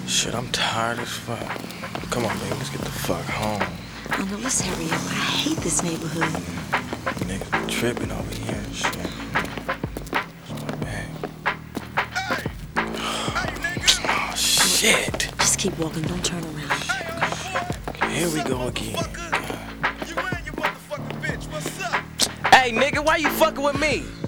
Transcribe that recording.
Shit, I'm tired as fuck. Come on, baby, let's get the fuck home. Oh no, let's hurry up. I hate this neighborhood. Niggas be tripping over here and shit. That's my bag. Oh, shit. Just keep walking, don't turn around. Here we go again. You and your motherfucking bitch, what's up? Hey, nigga, why you fucking with me?